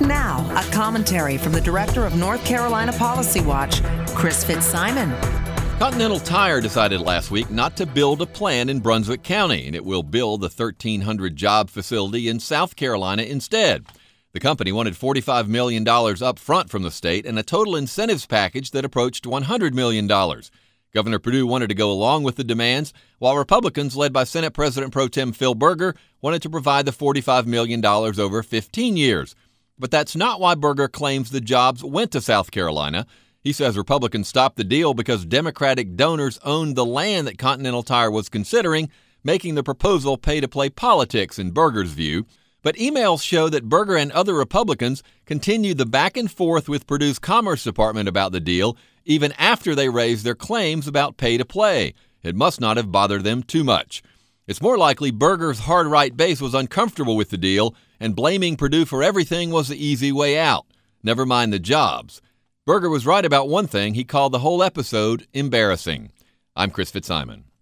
now, a commentary from the director of North Carolina Policy Watch, Chris Fitzsimon. Continental Tire decided last week not to build a plant in Brunswick County, and it will build the 1,300-job facility in South Carolina instead. The company wanted $45 million up front from the state and a total incentives package that approached $100 million. Governor Perdue wanted to go along with the demands, while Republicans, led by Senate President Pro Tem Phil Berger, wanted to provide the $45 million over 15 years. But that's not why Berger claims the jobs went to South Carolina. He says Republicans stopped the deal because Democratic donors owned the land that Continental Tire was considering, making the proposal pay-to-play politics in Berger's view. But emails show that Berger and other Republicans continued the back and forth with Perdue's Commerce Department about the deal, even after they raised their claims about pay-to-play. It must not have bothered them too much. It's more likely Berger's hard right base was uncomfortable with the deal, and blaming Perdue for everything was the easy way out. Never mind the jobs. Berger was right about one thing. He called the whole episode embarrassing. I'm Chris Fitzsimon.